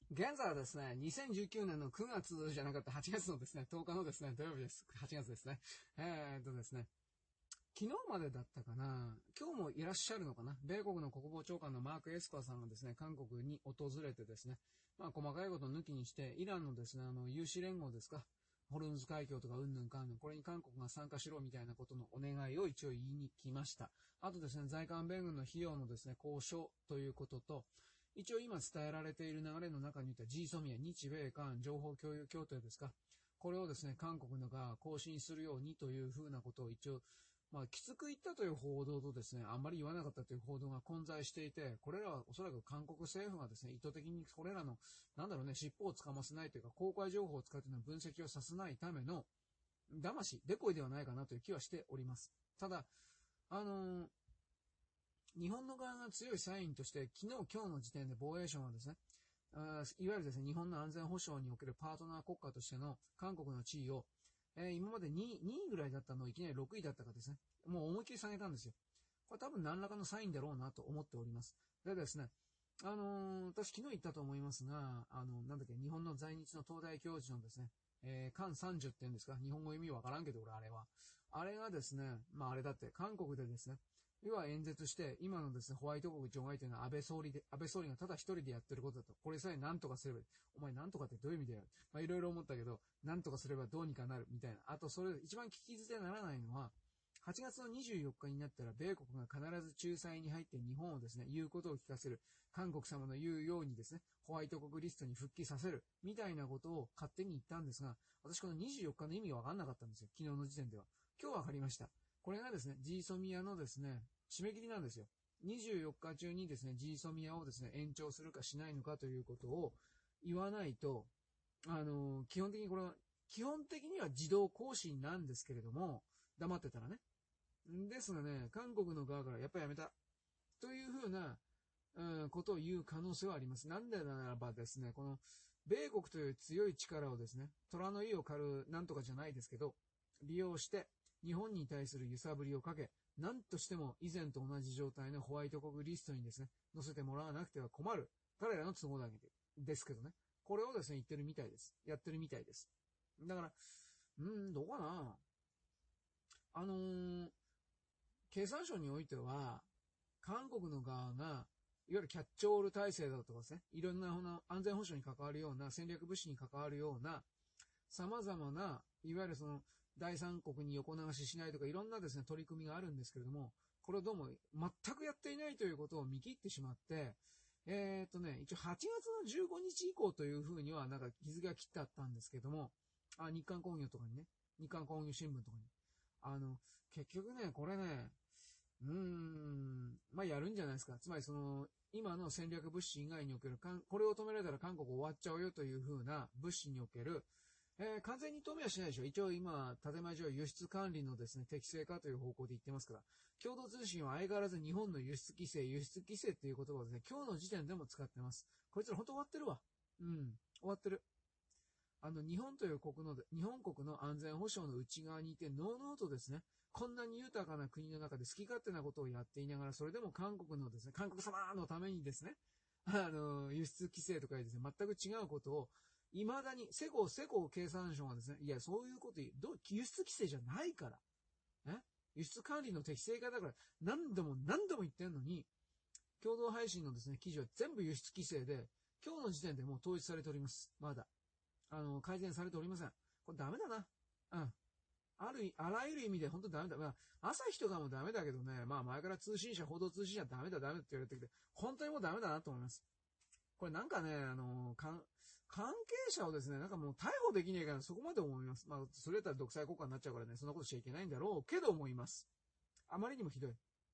現在はですね、2019年の9月じゃなかった8月のですね、10日のですね、土曜日です。8月ですね。ですね、昨日までだったかな、今日もいらっしゃるのかな、米国の国防長官のマーク・エスパーさんがですね、韓国に訪れてですね、細かいことを抜きにして、イランのですね、有志連合ですか、ホルムズ海峡とかうんぬんかんぬん、これに韓国が参加しろみたいなことのお願いを一応言いに来ました。あとですね、在韓米軍の費用のですね、交渉ということと、一応今伝えられている流れの中にいた GSOMIA、日米韓情報共有協定ですか、これをですね、韓国のが更新するようにというふうなことを一応、きつく言ったという報道とですね、あんまり言わなかったという報道が混在していて、これらはおそらく韓国政府がですね、意図的にこれらの、尻尾をつかませないというか、公開情報を使っての分析をさせないための、騙し、デコイではないかなという気はしております。ただ、日本の側が強いサインとして、昨日、今日の時点で防衛省はですね、いわゆるですね、日本の安全保障におけるパートナー国家としての韓国の地位を、今まで2位ぐらいだったのをいきなり6位だったかですね。もう思いっきり下げたんですよ。これ多分何らかのサインだろうなと思っております。でですね、私昨日言ったと思いますが、日本の在日の東大教授のですね、韓30って言うんですか、日本語意味わからんけど俺あれは。あれがですね、あれだって、韓国でですね、要は演説して、今のですね、ホワイト国除外というのは安倍総理がただ一人でやってることだと。これさえ何とかすれば、お前何とかってどういう意味だよ。いろいろ思ったけど、何とかすればどうにかなる、みたいな。あと、それ、一番聞き捨てならないのは、8月の24日になったら、米国が必ず仲裁に入って日本をですね、言うことを聞かせる。韓国様の言うようにですね、ホワイト国リストに復帰させる。みたいなことを勝手に言ったんですが、私この24日の意味がわかんなかったんですよ。昨日の時点では。今日わかりました。これがですね、GSOMIAのですね、締め切りなんですよ。24日中にですね、GSOMIAをですね、延長するかしないのかということを言わないと、基本的には自動更新なんですけれども、黙ってたらね。ですがね、韓国の側からやっぱりやめた。というふうな、ことを言う可能性はあります。なんでならばですね、この、米国という強い力をですね、虎の意を狩るなんとかじゃないですけど、利用して、日本に対する揺さぶりをかけ、何としても以前と同じ状態のホワイト国リストにですね、載せてもらわなくては困る。彼らの都合だけですけどね。これをですね、言ってるみたいです。やってるみたいです。だから、どうかな。経産省においては、韓国の側が、いわゆるキャッチオール体制だとかですね、いろんな安全保障に関わるような、戦略物資に関わるような、様々な、いわゆるその、第三国に横流ししないとか、いろんなですね、取り組みがあるんですけれども、これをどうも全くやっていないということを見切ってしまって、一応8月の15日以降というふうには、日付が切ってあったんですけども、日韓工業とかにね、日韓工業新聞とかに。結局ね、これね、やるんじゃないですか。つまり今の戦略物資以外における、これを止められたら韓国終わっちゃうよというふうな物資における、完全に止めはしないでしょ。一応今、建前上輸出管理のですね、適正化という方向で言ってますから、共同通信は相変わらず日本の輸出規制っていう言葉をですね、今日の時点でも使ってます。こいつら本当終わってるわ。終わってる。日本という日本国の安全保障の内側にいて、のうのうとですね、こんなに豊かな国の中で好き勝手なことをやっていながら、それでも韓国様のためにですね、輸出規制とかですね、全く違うことを、未だに、世耕経産省はですね、いや、そういうこと輸出規制じゃないから。輸出管理の適正化だから、何度も言ってんのに、共同配信のですね、記事は全部輸出規制で、今日の時点でもう統一されております。まだ。改善されておりません。これダメだな。あらゆる意味で本当ダメだ。朝日とかもダメだけどね、前から報道通信社ダメだって言われてきて、本当にもうダメだなと思います。これ関係者をですね、もう逮捕できねえからそこまで思います。それだったら独裁国家になっちゃうからね、そんなことしちゃいけないんだろうけど思います。あまりにもひどい。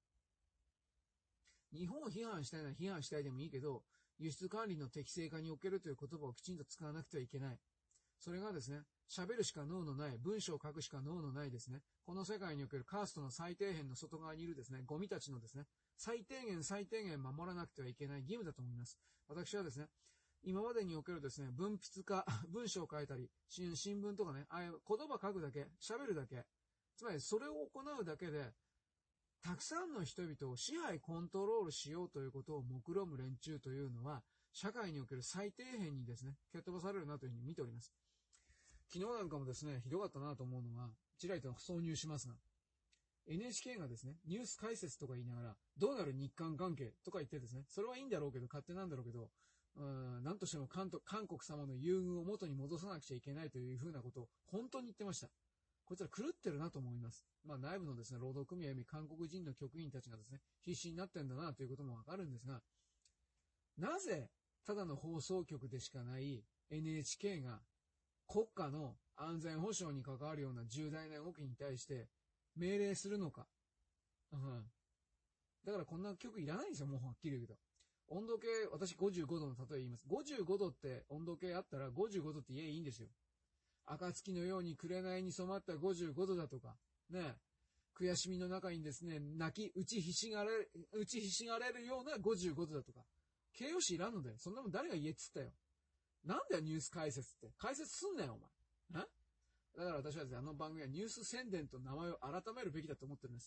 日本を批判したいなら批判したいでもいいけど、輸出管理の適正化におけるという言葉をきちんと使わなくてはいけない。それがですね、喋るしか脳のない、文章を書くしか脳のないですね、この世界におけるカーストの最底辺の外側にいるですね、ゴミたちのですね、最低限守らなくてはいけない義務だと思います。私はですね、今までにおけるですね、文筆家、文章を書いたり、新聞とかね、言葉書くだけ、喋るだけ、つまりそれを行うだけで、たくさんの人々を支配コントロールしようということを目論む連中というのは、 社会における最底辺にですね、蹴っ飛ばされるなというふうに見ております。昨日なんかもですね、ひどかったなと思うのは、ちらりと挿入しますが、NHK がですね、ニュース解説とか言いながら、どうなる日韓関係とか言ってですね、それはいいんだろうけど、勝手なんだろうけど、なんとしても韓国様の優遇を元に戻さなくちゃいけないというふうなことを本当に言ってました。こいつら狂ってるなと思います。内部のですね、労働組合や韓国人の局員たちがですね、必死になってんだなということもわかるんですが、なぜ、ただの放送局でしかない NHK が国家の安全保障に関わるような重大な動きに対して命令するのか。だからこんな曲いらないんですよ、もうはっきり言うけど。温度計、私55度の例え言います。55度って温度計あったら55度って言えいいんですよ。暁のように紅に染まった55度だとか、ね、悔しみの中にですね、打ちひしがれるような55度だとか、形容詞いらんのだよ。そんなもん誰が言えっつったよ。なんだよ、ニュース解説って。解説すんなよ、お前。だから私はですね、あの番組はニュース宣伝と名前を改めるべきだと思ってるんです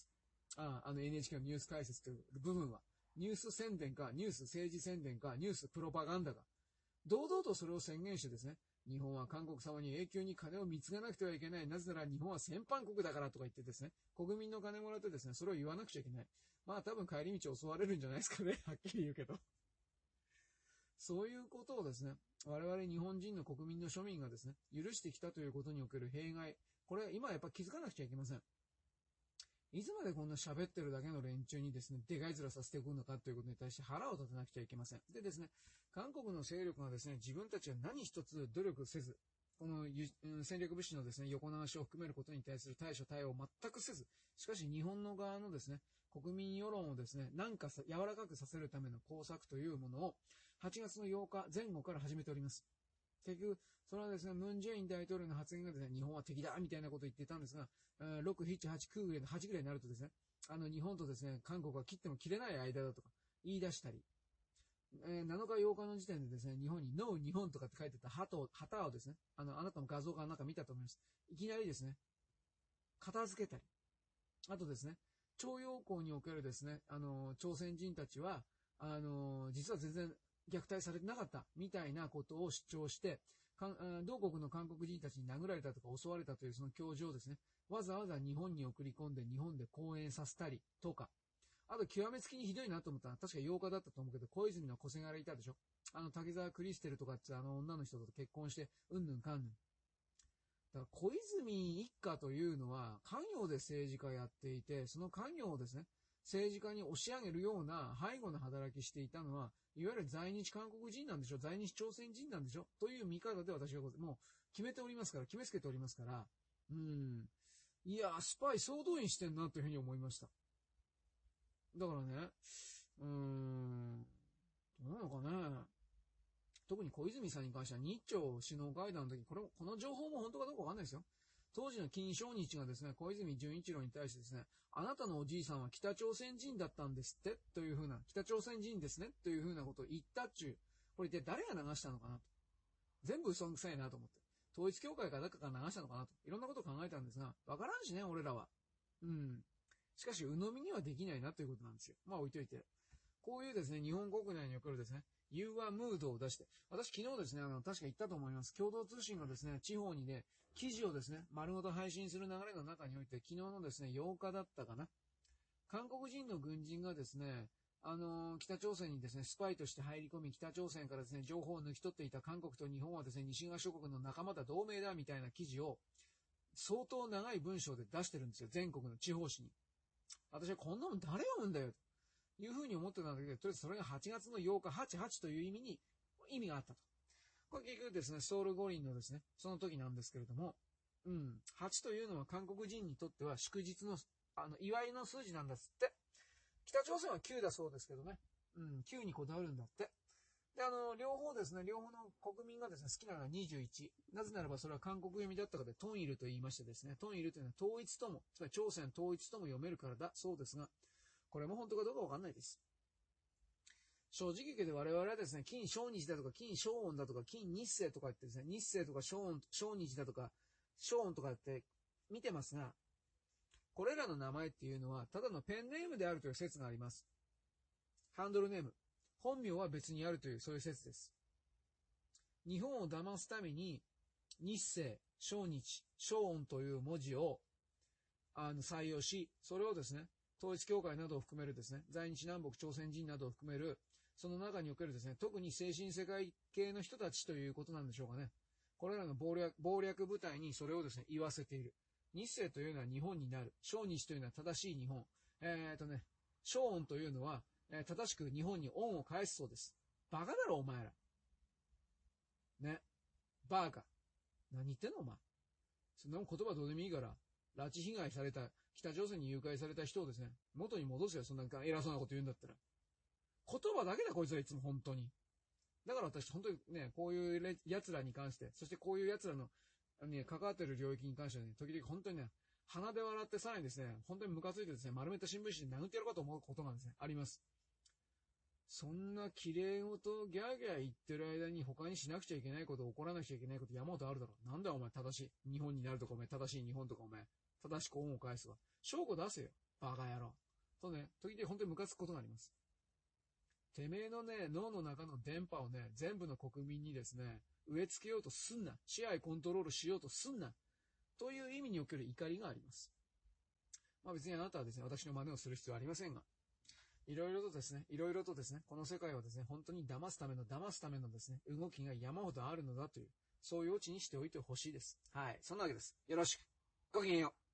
。NHK のニュース解説という部分は。ニュース宣伝か、ニュース政治宣伝か、ニュースプロパガンダか。堂々とそれを宣言してですね、日本は韓国様に永久に金を貢がなくてはいけない。なぜなら日本は戦犯国だからとか言ってですね、国民の金もらってですね、それを言わなくちゃいけない。多分帰り道襲われるんじゃないですかね。はっきり言うけど。そういうことをですね、我々日本人の国民の庶民がですね、許してきたということにおける弊害。これ今やっぱ気づかなくちゃいけません。いつまでこんな喋ってるだけの連中にですね、でかい面させていくのかということに対して腹を立てなくちゃいけません。でですね、韓国の勢力がですね、自分たちは何一つ努力せず、この戦略物資のですね、横流しを含めることに対する対処対応を全くせず、しかし日本の側のですね、国民世論をですね、なんか柔らかくさせるための工作というものを8月の8日前後から始めております。結局、それはですね、ムン・ジェイン大統領の発言がですね、日本は敵だみたいなことを言っていたんですが、6、7、8、9ぐらいの8ぐらいになるとですね、日本とですね、韓国は切っても切れない間だとか言い出したり、7日8日の時点でですね、日本にノー日本とかって書いてた旗をですね、あなたの画像かなんか見たと思います。いきなりですね、片付けたり、あとですね、徴用工におけるですね、朝鮮人たちは、実は全然虐待されてなかったみたいなことを主張して、同国の韓国人たちに殴られたとか襲われたというその教授をですね、わざわざ日本に送り込んで日本で講演させたりとか、あと極めつきにひどいなと思ったのは確か8日だったと思うけど、小泉の小せがれいたでしょ。滝沢クリステルとかって女の人と結婚して、うんぬんかんぬん。だから小泉一家というのは、家業で政治家やっていて、その家業をですね、政治家に押し上げるような背後の働きしていたのは、いわゆる在日韓国人なんでしょ、在日朝鮮人なんでしょという見方で私はもう決めておりますから、決めつけておりますから、いや、スパイ総動員してんなというふうに思いました。だからね、どうなのかね。特に小泉さんに関しては日朝首脳会談の時、この情報も本当かどうかわかんないですよ。当時の金正日がですね、小泉純一郎に対してですね、あなたのおじいさんは北朝鮮人だったんですってというふうな、北朝鮮人ですねというふうなことを言ったっちゅう、これ一体誰が流したのかなと。全部嘘くさいなと思って。統一教会か誰かが流したのかなと。いろんなことを考えたんですが、わからんしね、俺らは。しかし、鵜呑みにはできないなということなんですよ。置いといて。こういうですね、日本国内におけるですね、融和ムードを出して、私昨日ですね、確か言ったと思います。共同通信がですね、地方にね、記事をですね、丸ごと配信する流れの中において、昨日のですね、8日だったかな。韓国人の軍人がですね、北朝鮮にですね、スパイとして入り込み、北朝鮮からですね、情報を抜き取っていた韓国と日本はですね、西側諸国の仲間だ、同盟だ、みたいな記事を、相当長い文章で出してるんですよ。全国の地方紙に。私はこんなもん誰読むんだよ。というふうに思ってたんだけど、とりあえずそれが8月の8日、88という意味があったと。これ結局ですね、ソウル五輪のですね、その時なんですけれども、8というのは韓国人にとっては祝日の、祝いの数字なんだっつって。北朝鮮は9だそうですけどね。9にこだわるんだって。で、両方ですね、両方の国民がですね、好きなのは21。なぜならばそれは韓国読みだったかで、トンイルと言いましてですね、トンイルというのは統一とも、つまり朝鮮統一とも読めるからだそうですが、これも本当かどうかわかんないです。正直言うけど我々はですね、金正日だとか金正恩だとか金日成とか言ってですね、日成とか正日だとか正恩とかって見てますが、これらの名前っていうのはただのペンネームであるという説があります。ハンドルネーム。 本名は別にあるという、そういう説です。日本を騙すために、日清、正日、正恩という文字を採用し、それをですね、統一教会などを含めるですね、在日南北朝鮮人などを含める、その中におけるですね、特に精神世界系の人たちということなんでしょうかね。これらの謀略部隊にそれをですね、言わせている。日清というのは日本になる。正日というのは正しい日本。正恩というのは、正しく日本に恩を返すそうです。バカだろ、お前ら。ね。バカ。何言ってんの、お前。そんなもん言葉どうでもいいから、拉致被害された、北朝鮮に誘拐された人をですね、元に戻すよ、そんな偉そうなこと言うんだったら。言葉だけだ、こいつはいつも本当に。だから私、本当にね、こういう奴らに関して、そしてこういう奴らの、ね、関わってる領域に関してはね、時々本当にね、鼻で笑ってさらにですね、本当にムカついてですね、丸めた新聞紙で殴ってやろうかと思うことがですね、あります。そんな綺麗事ギャーギャー言ってる間に他にしなくちゃいけないこと、起こらなくちゃいけないこと山ほどあるだろう。なんだよお前正しい。日本になるとかお前正しい日本とかお前。正しく恩を返すわ。証拠出せよ。バカ野郎。とね、時々本当にムカつくことがあります。てめえのね、脳の中の電波をね、全部の国民にですね、植え付けようとすんな。支配コントロールしようとすんな。という意味における怒りがあります。まあ別にあなたはですね、私の真似をする必要はありませんが、いろいろとですね、この世界はですね、本当に騙すためのですね、動きが山ほどあるのだという、そういうオチにしておいてほしいです。はい。そんなわけです。よろしく。ごきげんよう。